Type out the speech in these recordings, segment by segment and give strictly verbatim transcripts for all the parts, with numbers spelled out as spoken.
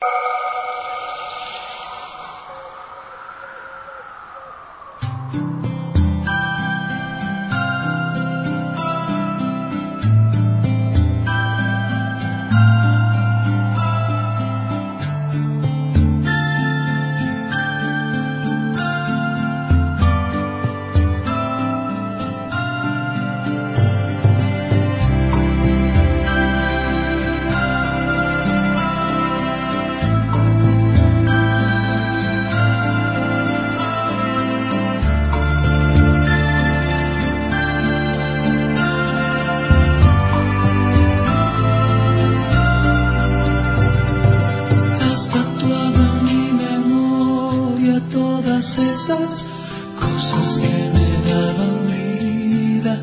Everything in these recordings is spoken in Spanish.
Esas cosas que me daban vida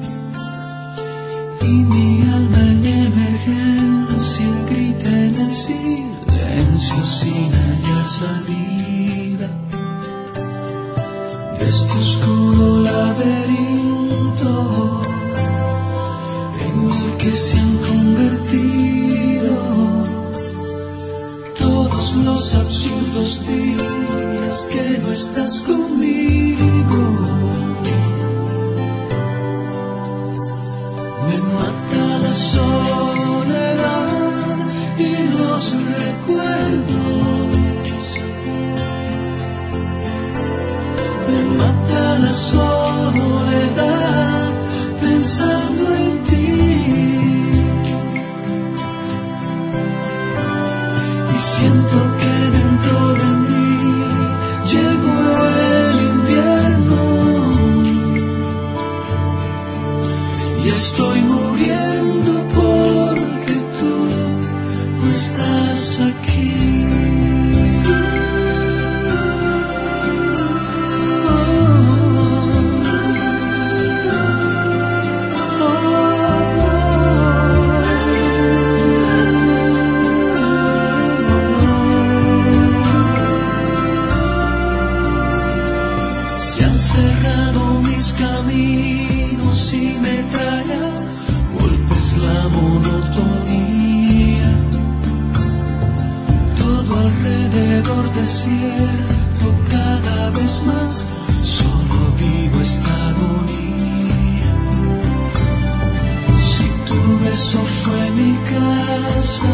y mi alma en emergencia grita en el silencio sin hallar salida de este oscuro laberinto en el que se han convertido todos los absurdos días que no estás conmigo. Me mata la soledad y los recuerdos. Me mata la soledad pensando en ti. Y siento que dentro de mí llegó el invierno y estoy muriendo porque tú no estás aquí. Se han cerrado mis caminos y me trae a golpes la monotonía. Todo alrededor desierto, cada vez más solo vivo esta agonía. Si tu beso fue mi casa,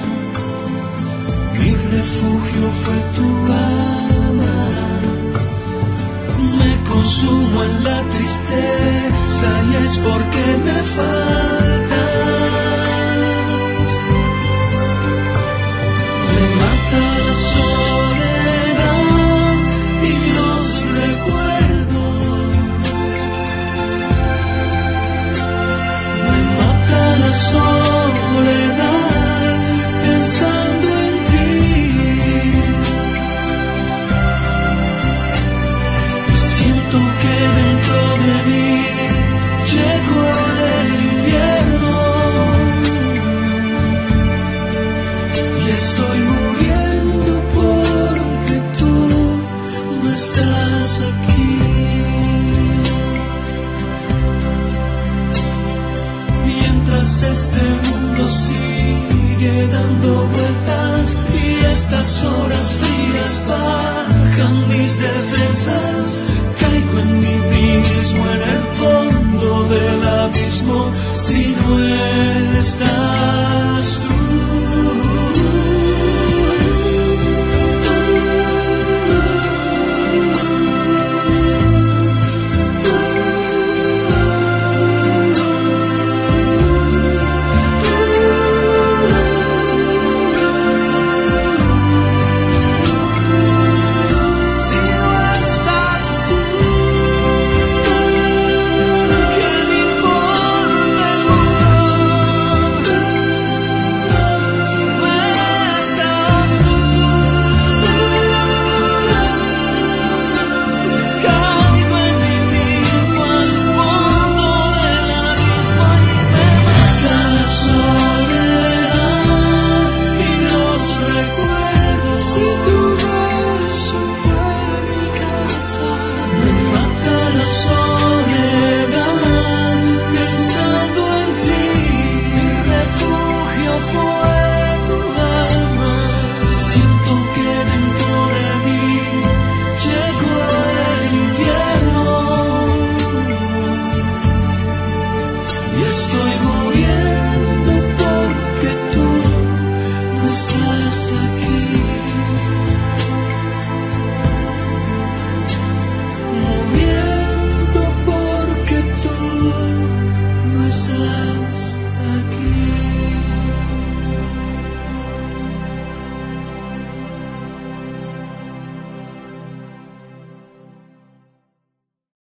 mi refugio fue tu alma. Me consumo en la tristeza y es porque me faltas. Me mata la soledad y los recuerdos. Me mata la soledad pensando en ti. Siento que dentro de mí llegó el invierno y estoy muriendo porque tú no estás aquí. Mientras este mundo sigue dando vueltas y estas horas frías bajan mis defensas, caigo en mí mismo en el fondo del abismo si no estás tú. y estoy muriendo.